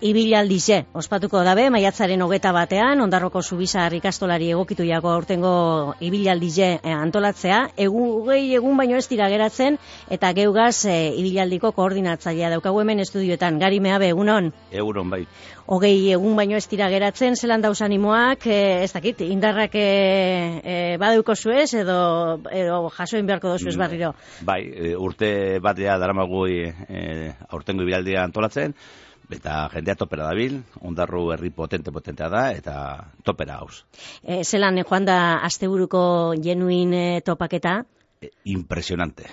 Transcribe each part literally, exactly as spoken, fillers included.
ibilaldize ospatuko dabe maiatzaren hogeta batean Ondarroko Zubizar ikastolari egokitu jago aurtengo ibilaldize antolatzea. Egugei egun baino ez dira geratzen eta geugaz e, ibilaldiko koordinatzailea daukagu hemen estudioetan. Gari Meabe, egunon? Egunon, bai. Hogei egun baino ez dira geratzen, zelan dauz animoak, e, ez dakit, indarrak e, e, badeuko zuez edo, edo jasoin beharko dozu ez barriro? Bai, urte batea daramagu e, aurtengo ibilaldia antolatzen, eta jendea topera dabil, Ondarru herri potente-potentea da, eta topera hauz. E, zelan, e, joan da asteburuko genuin e, topaketa? E, impresionante.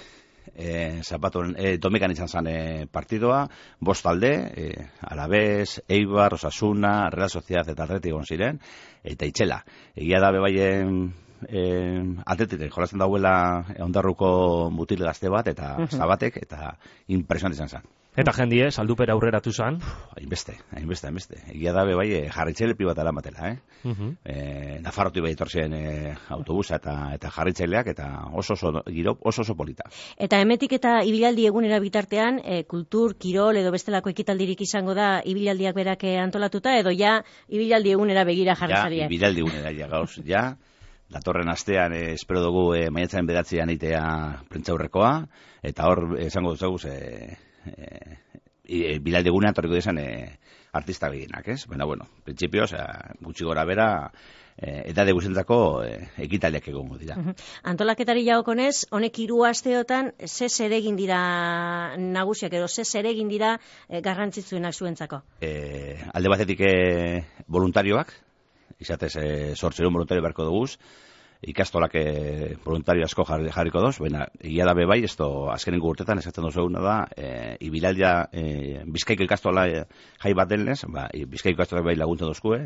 E, zapatuen, e, domekan izan zen e, partidoa, bost talde, e, Alavés, Eibar, Osasuna, Real Sociedad eta Athletic egon ziren, eta itxela. Egia da bebaien e, Athletic jolazen dauela Ondarruko mutil gazte bat, eta uh -huh. zabatek, eta impresionante izan zen. Eta jendie, saldupera aurreratu zan? Hainbeste, hainbeste, hainbeste. Egia da, bai, jarritzaile bat alamatela, eh? Uh -huh. e, Nafarrotu bai etorzen e, autobusa eta eta jarritzaileak, eta oso oso, giro, oso oso polita. Eta emetik eta ibilaldi egunera bitartean, e, kultur, kirol edo bestelako ekitaldirik izango da ibilaldiak berak antolatuta, edo ja ibilaldi egunera begira jarritzaile? Ja, ibilaldi egunera, ja, gauz, ja. Datorren astean, eh, espero dugu, eh, maiatzaren bedatzean itea prentzaurrekoa, eta hor, esango duzaguz, eh, E, e, bilaldi egunean torriko dizan e, artista begienak, ez? Baina, bueno, prinsipioz, gutxi gora bera, e, edade guzentzako e, ekitaldiak egongo dira. Uh -huh. Antolaketari jagokonez, honek hiru asteotan, ze zeregin dira nagusiak, edo ze zeregin dira e, garrantzitsuenak zuentzako? E, alde batetik e, voluntarioak, izatez, e, sortzeron voluntario beharko duguz, ikastolak e, voluntario asko jarriko doz, baina egia da bebai, esto azkenengo urtetan esatzen dozu eguna da, e, ibilaldia e, Bizkaiko ikastola e, jai bat denez, ba, Bizkaiko ikastolak bai laguntzen dozkue,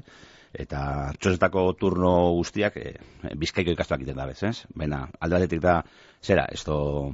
eta txosetako turno guztiak e, Bizkaiko ikastolak iten da bez, ez? Baina alde batetik da, zera, esto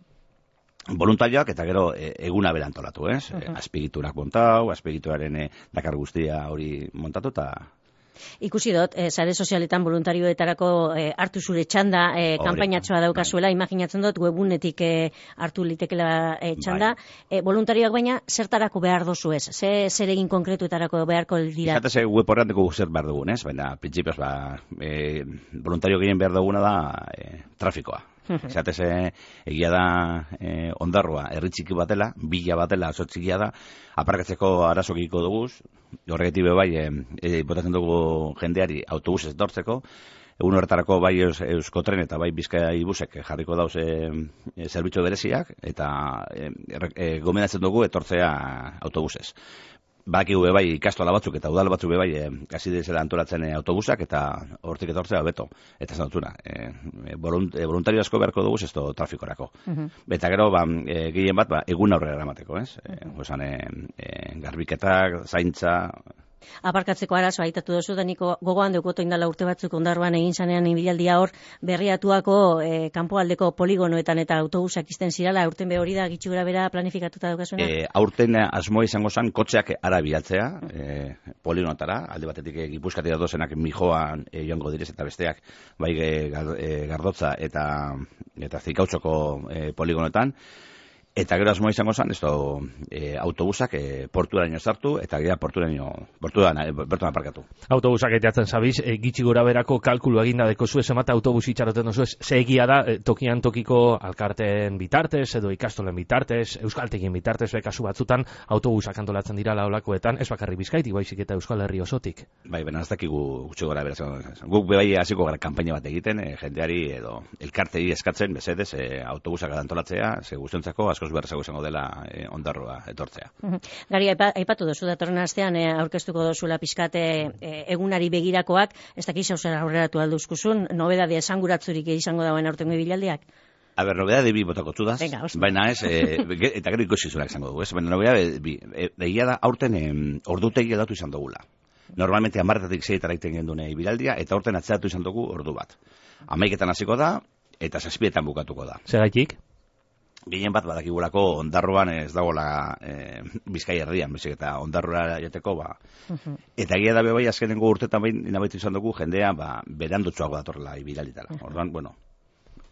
voluntarioak eta gero e, eguna bera antolatu, ez? Uh -huh. e, azpigiturak montau, azpigituraren e, dakar guztia hori montatu, eta ikusi dut, e, sare sozialetan voluntarioetarako e, hartu zure txanda e, kanpainatxoa daukazuela, bai. Imaginatzen dut webunetik e, hartu litekela e, txanda. Bai. E, voluntarioak baina zertarako behar dozu ez? Ze zeregin konkretuetarako beharko dira? Izatez, e, web horrean dugu zer behar dugun, ez? Baina, prinsipioz, ba, e, voluntario gehien behar duguna da e, trafikoa. Zatez, e, egia da e, Ondarrua herri txiki batela, bila batela, oso txikia da, aparkatzeko arazokiko duguz, horregatik be bai, e, e, botatzen dugu jendeari autobus ez dortzeko, egun horretarako bai eus, Euskotren eta bai Bizkai busek jarriko dauz e, e, zerbitzu bereziak, eta e, e, gomendatzen dugu etortzea autobusez. Bakigu be bai ikastola batzuk eta udal batzuk be bai e, hasi dizela antolatzen e, autobusak eta hortik etortzea beto. Eta esan dutzuna, e, volunt, e, voluntario asko beharko dugu esto trafikorako. Uh -huh. Eta gero, ba, e, gehien bat, ba, egun aurrera eramateko, ez? E, osan, e, e, garbiketak, zaintza. Aparkatzeko arazoa aitatu dozu, da niko gogoan dukoto indala urte batzuk Ondarruan egin zanean ibilaldia hor berriatuako e, kanpoaldeko poligonoetan eta autobusak izten zirala, aurten be hori da gitxura bera planifikatuta daukazuna? E, aurten asmoa izango zen kotxeak ara bilatzea, e, poligonotara, alde batetik e, Gipuzkoatik datozenak Mijoan e, joango direz eta besteak, bai e, Gardotza eta, eta Zikautzoko e, poligonoetan. Eta gero asmoa izango zen, esto, e, autobusak e, porturaino sartu, eta gero porturaino, porturan, e, bertuan aparkatu. Autobusak eteatzen zabiz, e, gitxi gora berako kalkulu eginda deko zuez, emata autobus itxaroten dozu ez, ze egia da, e, tokian tokiko alkarten bitartez, edo ikastolen bitartez, euskaltegien bitartez, kasu batzutan, autobusak antolatzen dira laolakoetan, ez bakarri Bizkaitik, baizik eta Euskal Herri osotik. Bai, baina ez dakigu gutxi gora beratzen. Guk bai hasiko gara kanpaina bat egiten, e, jendeari edo elkartei eskatzen, bezedez, e, autobusak antolatzea, ze guztiontzako askoz berrezago izango dela e, Ondarrua etortzea. Gari, aipatu dozu datorren astean e, aurkeztuko dozula pizkate e, egunari begirakoak, ez dakiz hauzer aurreratu alduzkuzun, nobedade esanguratzurik izango dauen aurtengo ibilaldiak? A ber, nobedade bi botako txudaz, baina ez, e, eta gero ikusi zurak izango dugu, ez? Baina nobedade bi, e, egia da aurten e, ordutegi aldatu izan dugula. Normalmente amarretatik zeietara iten gendune ibilaldia, eta aurten atzeratu izan dugu ordu bat. Amaiketan hasiko da, eta zazpietan bukatuko da. Zeraitik? Gehien bat badakigulako Ondarruan ez dagoela e, Bizkai erdian, bezik eta Ondarrura jateko, ba. Uh-huh. Eta egia da bebai azkenengo urtetan behin inabaitu izan dugu jendea, ba, berandutxoago datorrela ibilalditara. Uh-huh. Orduan, bueno,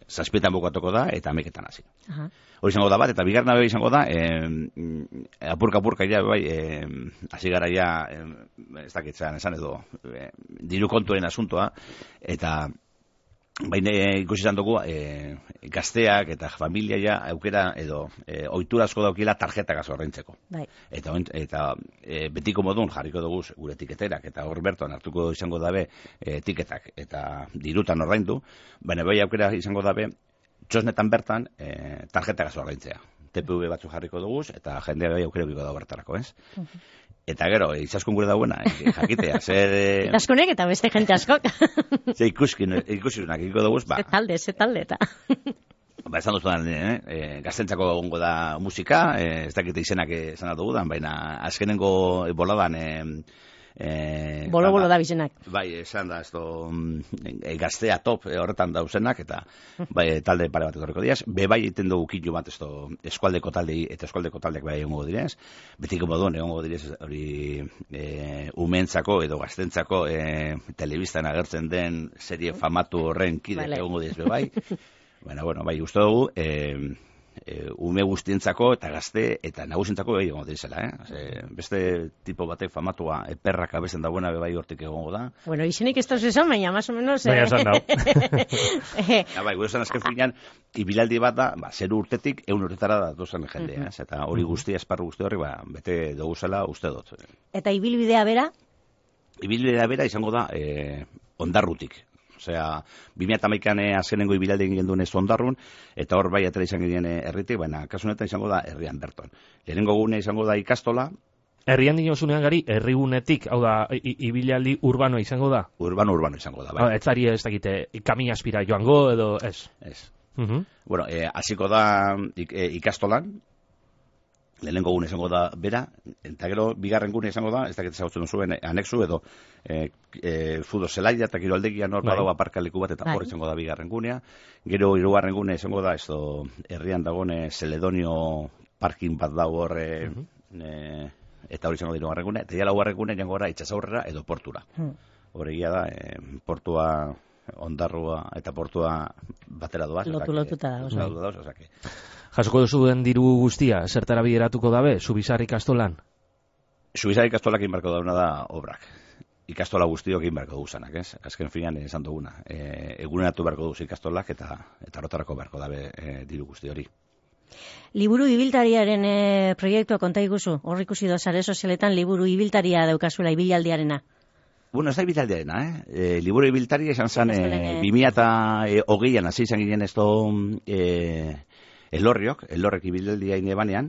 zazpietan bukatuko da, eta hameketan hasi. Hori izango da bat, eta bigarna bai izango da, eh, apurka-apurka ja, bai, eh, hasi gara ja, eh, ez dakitzean esan edo, eh, diru kontuen asuntoa, eta baina ikusi izan dugu, eh, gazteak eta familia ja aukera edo eh, ohitura asko daukila tarjetak ordaintzeko. Bai. Eta, eta eh, betiko modun jarriko dugu gure tiketerak, eta hor bertuan hartuko izango dabe eh, tiketak, eta dirutan ordaindu, baina bai aukera izango dabe, txosnetan bertan eh, tarjetak ordaintzea. T P V batzu jarriko dugu, eta jendea bai aukera biko da bertarako, ez? Uh-huh. Eta gero, itxaskun gure dauena, jakitea, zer... Itxaskunek eta beste jente askok. Zer ikusirunak ikiko dugu, ba... Ze talde, ze talde, eta... Ba, esan duzudan, eh, eh, gaztentzako egongo da musika, eh, ez dakite izenak esan dugudan, baina azkenengo boladan... Eh, Eh, Bolo-bolo da bizenak. Bai, esan da, esto, e, gaztea top e, horretan dauzenak, eta bai, talde pare bat etorriko diaz. Be bai egiten dugu kilu bat, esto, eskualdeko taldei, eta eskualdeko taldeak bai egongo direz. Betiko moduen egongo direz, hori e, umentzako edo gaztentzako e, telebistan agertzen den serie famatu horren kide vale. Egongo direz be bai. Bueno, bueno, bai, uste dugu, e, E, ume guztientzako eta gazte eta nagusintzako bai egongo dirizela, eh? Ze, beste tipo batek famatua eperrak abesten dagoena bebai hortik egongo da. Bueno, izenik ez dauz esan, baina más o menos... Baina esan dau. Ja, bai, gure esan azken finean, ibilaldi bat da, ba, zeru urtetik, eun urtetara da dozen jendea, uh-huh. Eta hori guztia, esparru guzti horri, ba, bete dugu zela uste dut. Eta ibilbidea bera? Ibilbidea bera izango da, eh, ondarrutik. Osea, bi mila hamaikan azkenengo ibilaldi egin duen ez ondarrun, eta hor bai atera izan ginen herritik, baina kasunetan izango da herrian berton. Lehenengo gune izango da ikastola. Herrian dinozunean gari, herrigunetik, hau da, ibilaldi urbano izango da? Urbano, urbano izango da, bai. Ez zari ez dakite, kamina aspira joango edo, ez? Ez. Uh-huh. Bueno, eh, hasiko da ik, eh, ikastolan, lehenengo gune izango da bera, eta gero bigarren gune izango da, ez dakit ezagutzen zuen anexu edo e, e, fudo zelaia eta kiroldegian hor badau aparkaleku bat, eta hor izango da bigarren gunea. Gero hirugarren gune izango da, ez do, herrian dagone Celedonio parking bat dago hor, e, uh-huh. e, eta hori izango da hirugarren gune, eta ja laugarren gune jango gara itxasaurrera edo portura. Uh-huh. Horregia da, e, portua, ondarrua eta portua batera doaz. Lotu lotuta da, oso. Lotu da, osake. Jasoko duzu den diru guztia, zertara bideratuko dabe, Zubizar ikastolan? Zubizar ikastolak inbarko dauna da obrak. Ikastola guztiok inbarko duzanak, ez? Azken finean esan duguna. E, eguneratu beharko duz ikastolak eta eta rotarako beharko dabe e, diru guzti hori. Liburu ibiltariaren e, proiektua konta iguzu, hor ikusi da sare sozialetan liburu ibiltaria daukazula ibilaldiarena. Bueno, ez da ibiltaldiarena, eh? E, liburu ibiltaria esan zen, e, bi mila hogeian hasi izan ginen ez do, e, elorriok, elorrek ibiltaldia inebanean,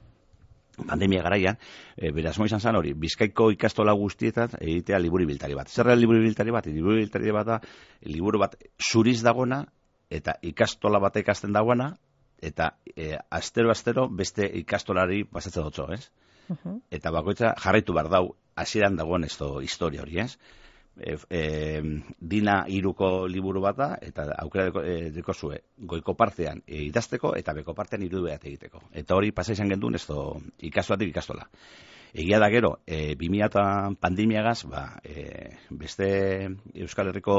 pandemia garaian, e, beraz mo izan zen hori, Bizkaiko ikastola guztietat egitea liburu ibiltari bat. Zer da liburu ibiltari bat? Liburu ibiltari bat da, liburu bat zuriz dagona, eta ikastola bat ikasten dagoena, eta e, astero-astero beste ikastolari pasatzen dutzo, ez? Uh-huh. Eta bakoitza jarraitu behar dau, hasieran dagoen ez do historia hori, ez? E, e, dina iruko liburu bat da, eta aukera deko, e, deko zue, goiko partean e, idazteko, eta beko partean irudu behat egiteko. Eta hori pasa izan gendun ez do ikastolatik ikastola. Egia da gero, e, bi mila pandemiagaz, ba, e, beste Euskal Herriko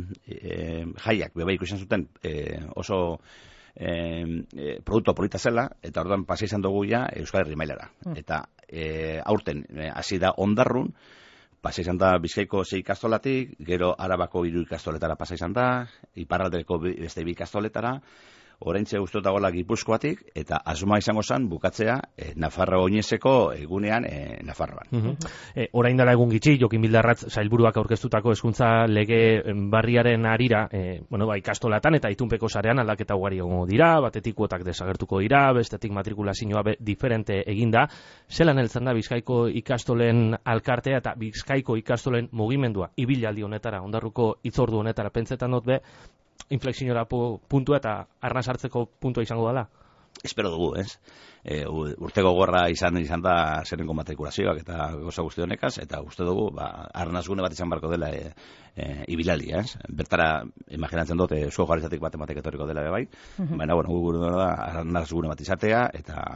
e, jaiak, beba ikusten zuten e, oso e, e, produktua polita zela, eta orduan pasa izan dugu ja Euskal Herri mailara. Mm. Eta e, aurten hasi e, da ondarrun, pasa izan da Bizkaiko sei ikastolatik, gero Arabako hiru ikastoletara pasa izan da, iparraldeko beste bi ikastoletara, oraintxe guztiota gola Gipuzkoatik, eta asmoa izango zen bukatzea e, Nafarroa oinezeko egunean e, Nafarroan. Uh-huh. e, orain dela egun gitxi, Jokin Bildarratz sailburuak aurkeztutako hezkuntza lege barriaren arira, e, bueno, ba, ikastolatan eta itunpeko sarean aldaketa ugari egongo dira, batetik kuotak desagertuko dira, bestetik matrikulazioa be, diferente eginda. Zelan heltzen da Bizkaiko ikastolen alkartea eta Bizkaiko ikastolen mugimendua ibilaldi honetara, ondarruko hitzordu honetara pentsetan dut be, inflexiora puntua eta arnaz hartzeko puntua izango dela? Espero dugu, ez? E, urtego gorra izan izan da zerengo matrikulazioak eta goza guzti honekaz, eta uste dugu, ba, arnaz gune bat izan barko dela e, e, ibilaldia, ez? Bertara, imaginatzen dut, e, zuo jarrizatik bat ematek etorriko dela bai, uh-huh. Baina, bueno, gure da arnaz gune bat izatea, eta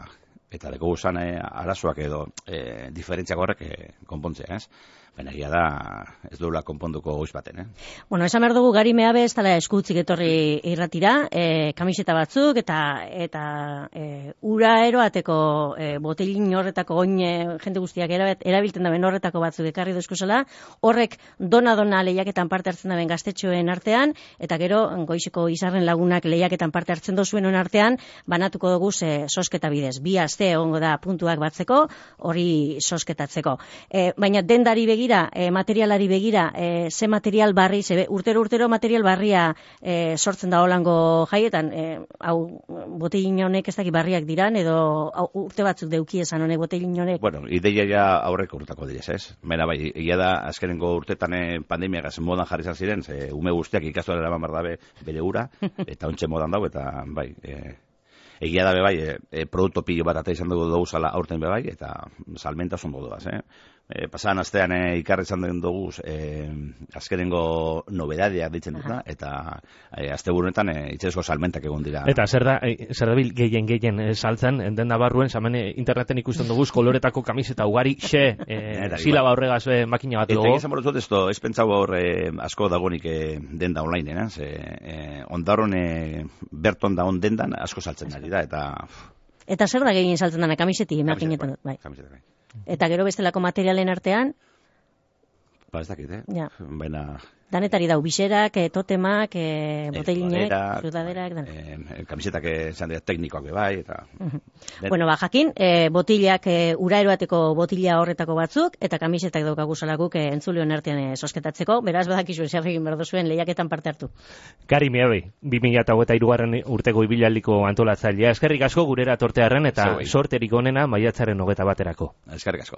eta leko guzan e, arazoak edo e, diferentziak horrek e, konpontzea, ez? Baina egia da, ez duela konponduko goiz baten, eh? Bueno, esan behar dugu gari mehabe ez dela eskutzik etorri irratira, e, kamiseta batzuk, eta eta e, ura eroateko e, botelin horretako oin e, jende guztiak erabet, erabiltzen daben horretako batzuk ekarri dozkozela, horrek dona-dona lehiaketan parte hartzen daben gaztetxoen artean, eta gero goizeko izarren lagunak lehiaketan parte hartzen dozuen artean, banatuko dugu ze sosketa bidez. Bi aste egongo da puntuak batzeko, hori sosketatzeko. E, baina dendari begira, E, materialari begira, e, ze material barri, ze urtero-urtero material barria e, sortzen da holango jaietan, e, hau botelin honek ez dakit barriak diran, edo hau, urte batzuk deuki esan honek botelin honek? Bueno, ideia ja aurreko urtako direz, ez? Mena bai, egia da, azkenengo urtetan pandemiagaz modan jarri izan ziren, ze ume guztiak ikastola eraman bardabe bere ura, eta ontxe modan dau, eta bai, e, egia da be bai, e, e, produktu pilo bat ata izan dugu dugu zala aurten be bai, eta salmentasun moduaz, eh? E, pasadan astean e, ikarri izan den dugu e, azkenengo nobedadeak ditzen dutna, eta e, asteburunetan e, itxesko salmentak egon dira. Eta zer da, e, zer da bil gehien gehien e, saltzen, den nabarruen, zamen e, interneten ikusten dugu koloretako kamiseta ugari, xe, e, silaba horregaz e, makina bat dugu. Eta egin zamorot ez ez pentsau hor e, asko dagoenik e, denda online, eh? Ze, e, ondarron e, berton da on dendan asko saltzen ari da, eta... Eta zer da gehien saltzen dana, kamiseti, imaginetan dut, bai. Kamiseta, bai. Eta gero bestelako materialen artean? Ba, ez dakit, eh? Ja. Baina... Danetari dau, bixerak, e, totemak, e, botelinek, sudaderak, dan. E, kamisetak esan dira teknikoak bai, eta... Uh-huh. Bueno, ba, jakin, e, botilak, e, ura eroateko botila horretako batzuk, eta kamisetak daukagu salakuk e, entzulioen artean e, sosketatzeko, beraz badakizu zer egin behar duzuen lehiaketan parte hartu. Gari mehabe, bi mila hogeita hirugarren urteko ibilaldi antolatzailea, eskerrik asko gurera tortearren, eta sorterik onena maiatzaren hogeita baterako. Eskerrik asko.